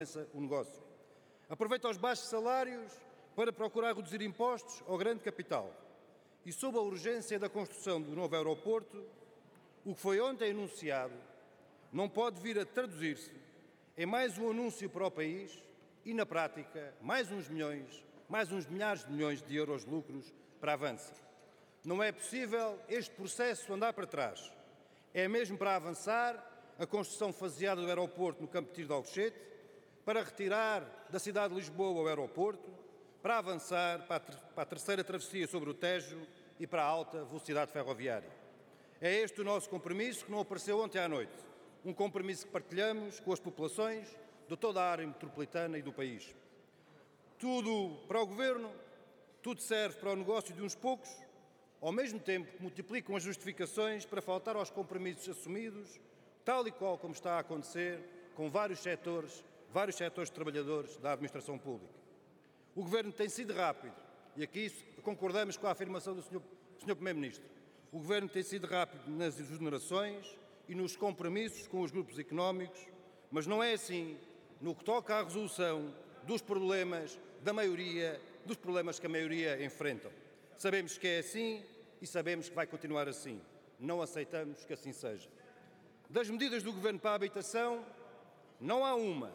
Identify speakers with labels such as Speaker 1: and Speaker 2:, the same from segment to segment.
Speaker 1: o negócio. Aproveita os baixos salários para procurar reduzir impostos ao grande capital. E sob a urgência da construção do novo aeroporto, o que foi ontem anunciado não pode vir a traduzir-se em mais um anúncio para o país e, na prática, mais uns milhares de milhões de euros de lucros para a Avança. Não é possível este processo andar para trás. É mesmo para avançar a construção faseada do aeroporto no Campo de Tiro de Alcochete, para retirar da cidade de Lisboa o aeroporto, para avançar para a terceira travessia sobre o Tejo e para a alta velocidade ferroviária. É este o nosso compromisso que não apareceu ontem à noite. Um compromisso que partilhamos com as populações de toda a área metropolitana e do país. Tudo para o Governo, tudo serve para o negócio de uns poucos, ao mesmo tempo que multiplicam as justificações para faltar aos compromissos assumidos, tal e qual como está a acontecer com vários setores de trabalhadores da administração pública. O Governo tem sido rápido, e aqui concordamos com a afirmação do Sr. Primeiro-Ministro. O Governo tem sido rápido nas exonerações e nos compromissos com os grupos económicos, mas não é assim no que toca à resolução dos problemas da maioria, dos problemas que a maioria enfrentam. Sabemos que é assim e sabemos que vai continuar assim. Não aceitamos que assim seja. Das medidas do Governo para a habitação, não há uma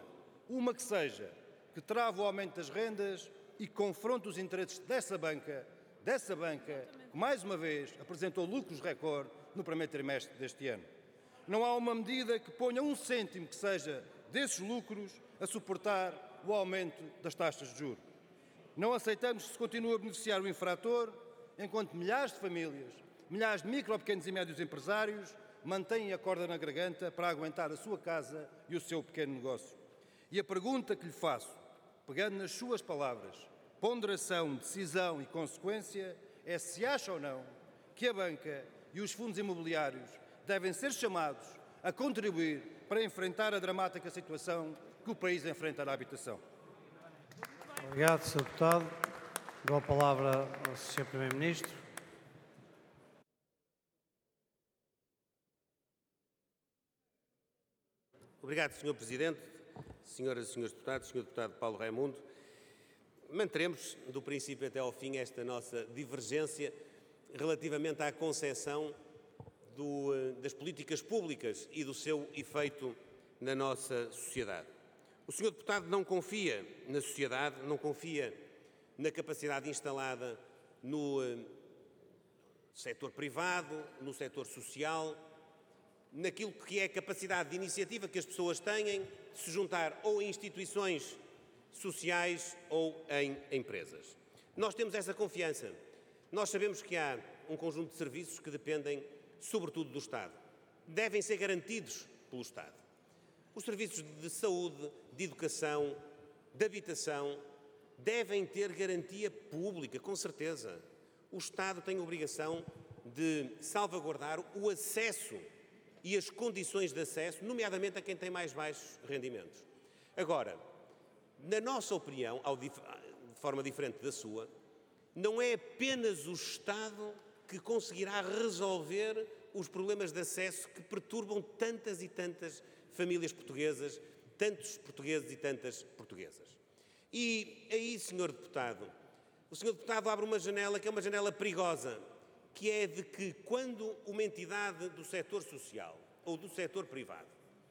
Speaker 1: que trave o aumento das rendas e confronte os interesses dessa banca, que mais uma vez apresentou lucros recorde no primeiro trimestre deste ano. Não há uma medida que ponha um cêntimo que seja desses lucros a suportar o aumento das taxas de juros. Não aceitamos que se continue a beneficiar o infrator, enquanto milhares de famílias, milhares de micro, pequenos e médios empresários mantêm a corda na garganta para aguentar a sua casa e o seu pequeno negócio. E a pergunta que lhe faço, pegando nas suas palavras, ponderação, decisão e consequência, é se acha ou não que a banca e os fundos imobiliários devem ser chamados a contribuir para enfrentar a dramática situação que o país enfrenta na habitação.
Speaker 2: Obrigado, Sr. Deputado. Dou a palavra ao Sr. Primeiro-Ministro.
Speaker 3: Obrigado, Sr. Presidente, senhoras e senhores deputados, Sr. Deputado Paulo Raimundo. Manteremos, do princípio até ao fim, esta nossa divergência relativamente à concepção das políticas públicas e do seu efeito na nossa sociedade. O Sr. Deputado não confia na sociedade, não confia na capacidade instalada no setor privado, no setor social, naquilo que é a capacidade de iniciativa que as pessoas têm de se juntar ou em instituições sociais ou em empresas. Nós temos essa confiança. Nós sabemos que há um conjunto de serviços que dependem sobretudo do Estado. Devem ser garantidos pelo Estado. Os serviços de saúde, de educação, de habitação, devem ter garantia pública, com certeza. O Estado tem a obrigação de salvaguardar o acesso e as condições de acesso, nomeadamente a quem tem mais baixos rendimentos. Agora, na nossa opinião, de forma diferente da sua, não é apenas o Estado que conseguirá resolver os problemas de acesso que perturbam tantas e tantas famílias portuguesas, tantos portugueses e tantas portuguesas. E aí, Sr. Deputado, o Sr. Deputado abre uma janela que é uma janela perigosa, que é de que quando uma entidade do setor social ou do setor privado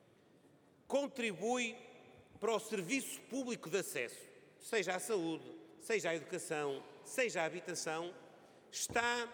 Speaker 3: contribui para o serviço público de acesso, seja à saúde, seja à educação, seja à habitação, está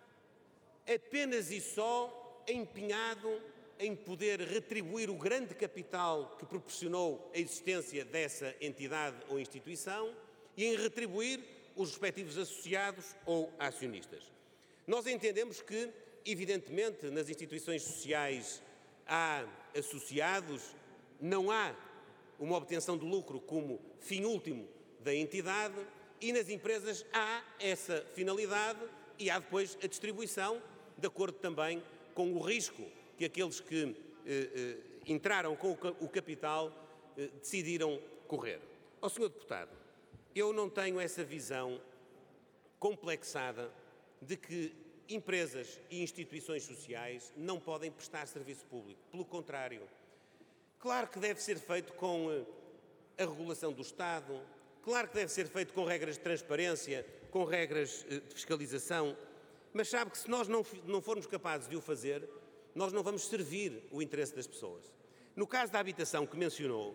Speaker 3: apenas e só empenhado em poder retribuir o grande capital que proporcionou a existência dessa entidade ou instituição e em retribuir os respectivos associados ou acionistas. Nós entendemos que, evidentemente, nas instituições sociais há associados, não há uma obtenção de lucro como fim último da entidade e nas empresas há essa finalidade e há depois a distribuição, de acordo também com o risco que aqueles que entraram com o capital decidiram correr. Ó Sr. Deputado, eu não tenho essa visão complexada de que empresas e instituições sociais não podem prestar serviço público. Pelo contrário, claro que deve ser feito com a regulação do Estado. Claro que deve ser feito com regras de transparência, com regras de fiscalização, mas sabe que se nós não formos capazes de o fazer, nós não vamos servir o interesse das pessoas. No caso da habitação que mencionou,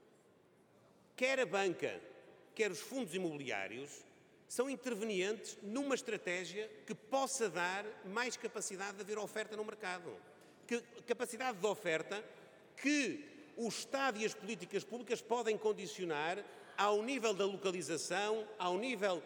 Speaker 3: quer a banca, quer os fundos imobiliários, são intervenientes numa estratégia que possa dar mais capacidade de haver oferta no mercado. Capacidade de oferta que o Estado e as políticas públicas podem condicionar ao nível da localização, ao nível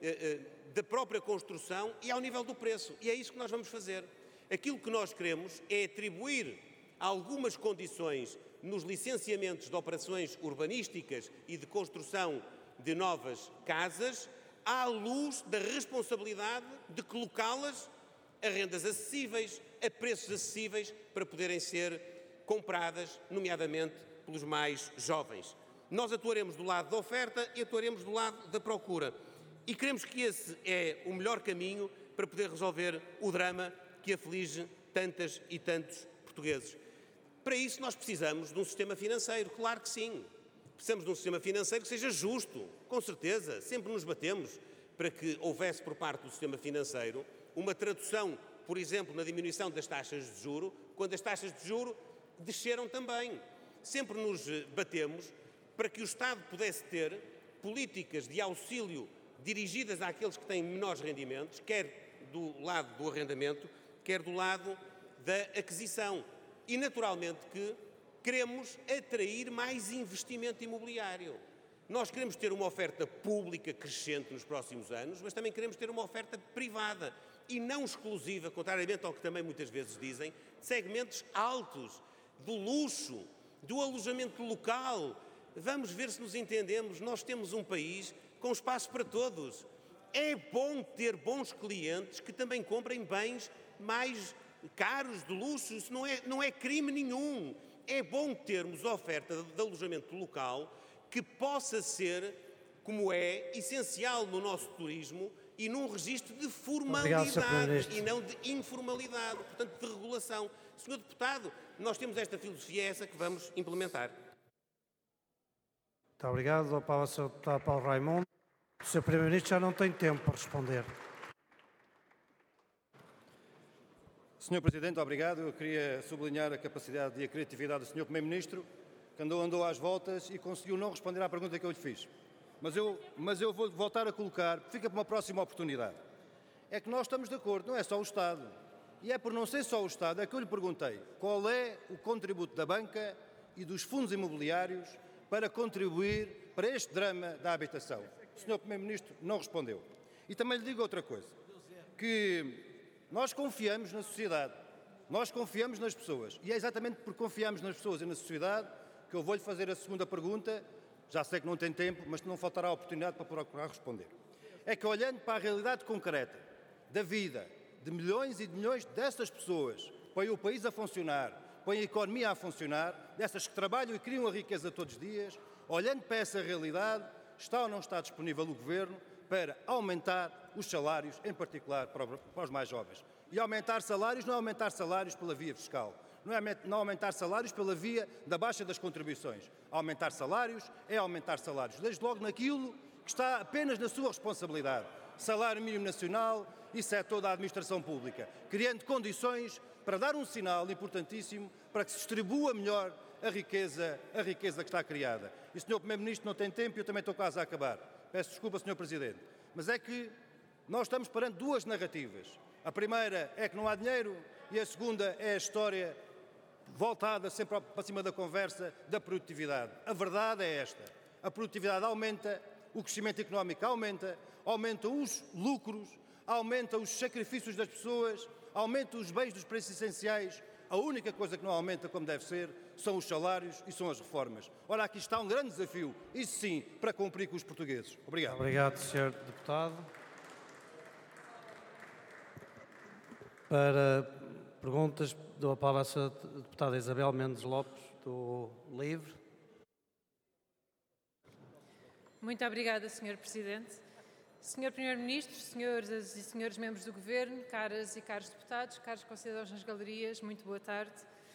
Speaker 3: da própria construção e ao nível do preço. E é isso que nós vamos fazer. Aquilo que nós queremos é atribuir algumas condições nos licenciamentos de operações urbanísticas e de construção de novas casas, à luz da responsabilidade de colocá-las a rendas acessíveis, a preços acessíveis, para poderem ser compradas, nomeadamente pelos mais jovens. Nós atuaremos do lado da oferta e atuaremos do lado da procura. E queremos que esse é o melhor caminho para poder resolver o drama que aflige tantas e tantos portugueses. Para isso nós precisamos de um sistema financeiro, claro que sim. Precisamos de um sistema financeiro que seja justo, com certeza. Sempre nos batemos para que houvesse por parte do sistema financeiro uma tradução, por exemplo, na diminuição das taxas de juro, quando as taxas de juro desceram também. Sempre nos batemos para que o Estado pudesse ter políticas de auxílio dirigidas àqueles que têm menores rendimentos, quer do lado do arrendamento, quer do lado da aquisição. E, naturalmente, que queremos atrair mais investimento imobiliário. Nós queremos ter uma oferta pública crescente nos próximos anos, mas também queremos ter uma oferta privada e não exclusiva, contrariamente ao que também muitas vezes dizem, de segmentos altos, do luxo, do alojamento local. Vamos ver se nos entendemos. Nós temos um país com espaço para todos. É bom ter bons clientes que também comprem bens mais caros, de luxo. Isso não é crime nenhum. É bom termos oferta de alojamento local que possa ser, como é, essencial no nosso turismo e num registro de formalidade e não de informalidade, portanto de regulação. Senhor Deputado, nós temos esta filosofia, essa que vamos implementar.
Speaker 2: Muito obrigado. A palavra ao Sr. Deputado Paulo Raimundo. O Sr. Primeiro-Ministro já não tem tempo para responder.
Speaker 1: Sr. Presidente, obrigado. Eu queria sublinhar a capacidade e a criatividade do Sr. Primeiro-Ministro, que andou às voltas e conseguiu não responder à pergunta que eu lhe fiz. Mas eu vou voltar a colocar, fica para uma próxima oportunidade. É que nós estamos de acordo, não é só o Estado. E é por não ser só o Estado, é que eu lhe perguntei qual é o contributo da banca e dos fundos imobiliários para contribuir para este drama da habitação. O Sr. Primeiro-Ministro não respondeu. E também lhe digo outra coisa, que nós confiamos na sociedade, nós confiamos nas pessoas. E é exatamente por confiarmos nas pessoas e na sociedade que eu vou-lhe fazer a segunda pergunta. Já sei que não tem tempo, mas não faltará a oportunidade para procurar responder. É que, olhando para a realidade concreta da vida de milhões e de milhões dessas pessoas, põe o país a funcionar, põe a economia a funcionar, dessas que trabalham e criam a riqueza todos os dias, olhando para essa realidade, está ou não está disponível o Governo para aumentar os salários, em particular para os mais jovens? E aumentar salários não é aumentar salários pela via fiscal, não aumentar salários pela via da baixa das contribuições. Aumentar salários é aumentar salários, desde logo naquilo que está apenas na sua responsabilidade. Salário mínimo nacional e setor da administração pública, criando condições para dar um sinal importantíssimo para que se distribua melhor a riqueza que está criada. E o Sr. Primeiro-Ministro não tem tempo e eu também estou quase a acabar. Peço desculpa, Sr. Presidente. Mas é que nós estamos perante duas narrativas. A primeira é que não há dinheiro e a segunda é a história voltada sempre para cima da conversa da produtividade. A verdade é esta. A produtividade aumenta, o crescimento económico aumenta, aumentam os lucros, aumentam os sacrifícios das pessoas, aumentam os bens dos preços essenciais. A única coisa que não aumenta como deve ser são os salários e são as reformas. Ora, aqui está um grande desafio, isso sim, para cumprir com os portugueses. Obrigado.
Speaker 2: Obrigado, Sr. Deputado. Para perguntas, dou a palavra à Sra. Deputada Isabel Mendes Lopes, do LIVRE.
Speaker 4: Muito obrigada, Sr. Presidente. Sr. Primeiro-Ministro, senhoras e senhores membros do Governo, caras e caros deputados, caros concidadãos nas galerias, muito boa tarde.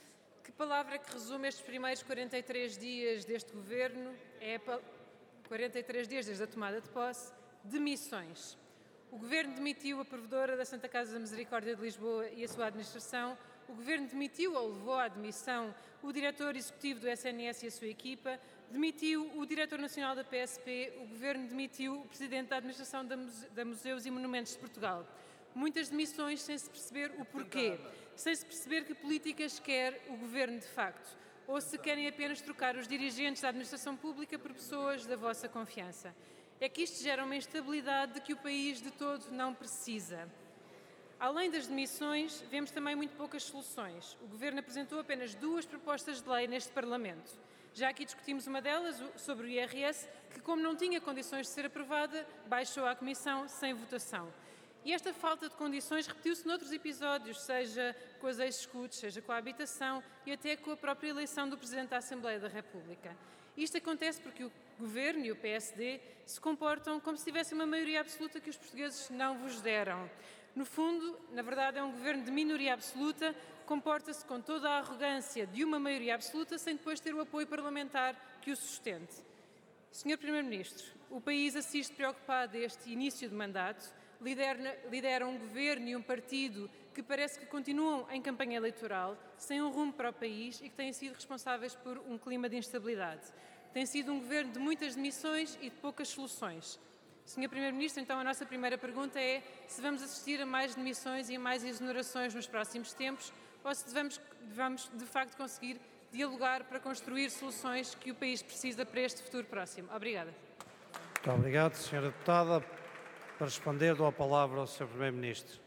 Speaker 4: Que palavra que resume estes primeiros 43 dias deste Governo? 43 dias desde a tomada de posse, demissões. O Governo demitiu a provedora da Santa Casa da Misericórdia de Lisboa e a sua administração. O Governo demitiu ou levou à demissão o diretor executivo do SNS e a sua equipa. Demitiu o diretor nacional da PSP. O Governo demitiu o presidente da administração da Museus e Monumentos de Portugal. Muitas demissões sem se perceber o porquê, sem se perceber que políticas quer o Governo de facto, ou se querem apenas trocar os dirigentes da administração pública por pessoas da vossa confiança. É que isto gera uma instabilidade de que o país de todo não precisa. Além das demissões, vemos também muito poucas soluções. O Governo apresentou apenas 2 propostas de lei neste Parlamento. Já aqui discutimos uma delas, sobre o IRS, que, como não tinha condições de ser aprovada, baixou à Comissão sem votação. E esta falta de condições repetiu-se noutros episódios, seja com as ex-escudos, seja com a habitação e até com a própria eleição do Presidente da Assembleia da República. Isto acontece porque o Governo e o PSD se comportam como se tivessem uma maioria absoluta que os portugueses não vos deram. No fundo, na verdade, é um Governo de minoria absoluta, comporta-se com toda a arrogância de uma maioria absoluta sem depois ter o apoio parlamentar que o sustente. Sr. Primeiro-Ministro, o país assiste preocupado a este início de mandato, lidera um governo e um partido que parece que continuam em campanha eleitoral, sem um rumo para o país e que têm sido responsáveis por um clima de instabilidade. Tem sido um governo de muitas demissões e de poucas soluções. Sr. Primeiro-Ministro, então a nossa primeira pergunta é se vamos assistir a mais demissões e a mais exonerações nos próximos tempos ou se vamos de facto conseguir dialogar para construir soluções que o país precisa para este futuro próximo. Obrigada.
Speaker 2: Muito obrigado, Sra. Deputada. Para responder, dou a palavra ao Sr. Primeiro-Ministro.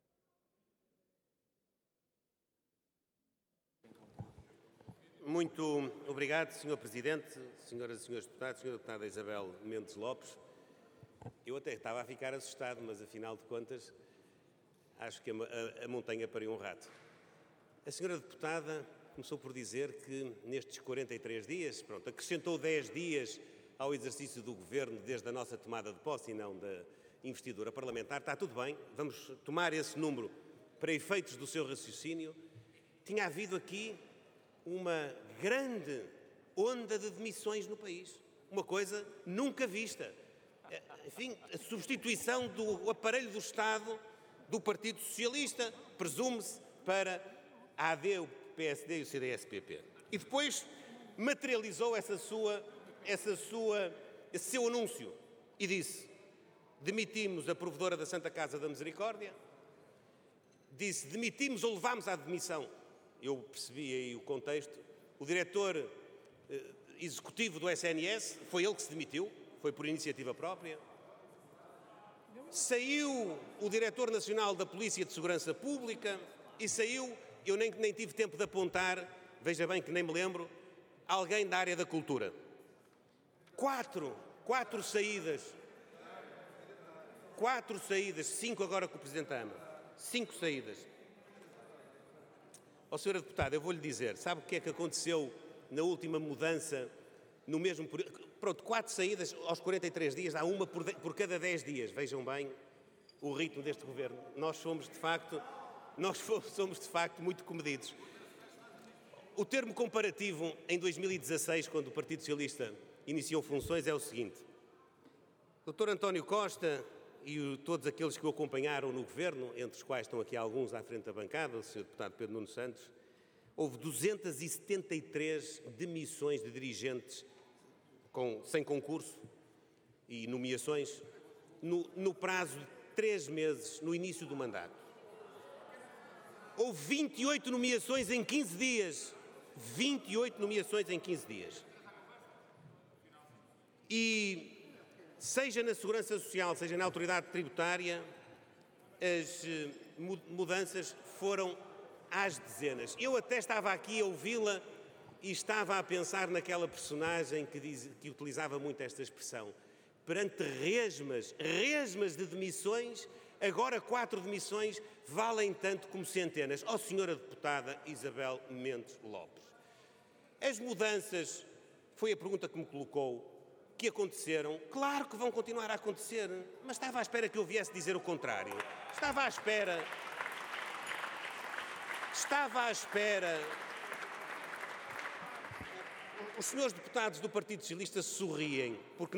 Speaker 3: Muito obrigado, Sr. Presidente, senhoras e senhores deputados, Sra. Deputada Isabel Mendes Lopes. Eu até estava a ficar assustado, mas afinal de contas, acho que a montanha pariu um rato. A senhora deputada começou por dizer que nestes 43 dias, pronto, acrescentou 10 dias ao exercício do Governo desde a nossa tomada de posse e não da investidura parlamentar. Está tudo bem, vamos tomar esse número para efeitos do seu raciocínio. Tinha havido aqui uma grande onda de demissões no país, uma coisa nunca vista. Enfim, a substituição do aparelho do Estado do Partido Socialista, presume-se, para a AD, o PSD e o CDS-PP. E depois materializou esse seu anúncio e disse: demitimos a provedora da Santa Casa da Misericórdia, disse demitimos ou levámos à demissão. Eu percebi aí o contexto. O diretor executivo do SNS, foi ele que se demitiu, foi por iniciativa própria. Saiu o diretor nacional da Polícia de Segurança Pública e saiu, eu nem tive tempo de apontar, veja bem que nem me lembro, alguém da área da cultura. Quatro saídas, 5 agora com o Presidente da Câmara, 5 saídas. Ó, Sra. Deputada, eu vou-lhe dizer, sabe o que é que aconteceu na última mudança, no mesmo período? Pronto, 4 saídas aos 43 dias, há uma por cada 10 dias. Vejam bem o ritmo deste Governo. Nós somos, de facto, muito comedidos. O termo comparativo, em 2016, quando o Partido Socialista iniciou funções, é o seguinte. O Dr. António Costa e todos aqueles que o acompanharam no Governo, entre os quais estão aqui alguns à frente da bancada, o Sr. Deputado Pedro Nuno Santos, houve 273 demissões de dirigentes sem concurso e nomeações no prazo de 3 meses, no início do mandato. Houve 28 nomeações em 15 dias. 28 nomeações em 15 dias. E seja na Segurança Social, seja na Autoridade Tributária, as mudanças foram às dezenas. Eu até estava aqui a ouvi-la e estava a pensar naquela personagem que utilizava muito esta expressão. Perante resmas de demissões, agora 4 demissões valem tanto como centenas. Ó, Senhora Deputada Isabel Mendes Lopes. As mudanças, foi a pergunta que me colocou, que aconteceram, claro que vão continuar a acontecer, mas estava à espera que eu viesse dizer o contrário. Estava à espera Os senhores deputados do Partido Socialista sorriem porque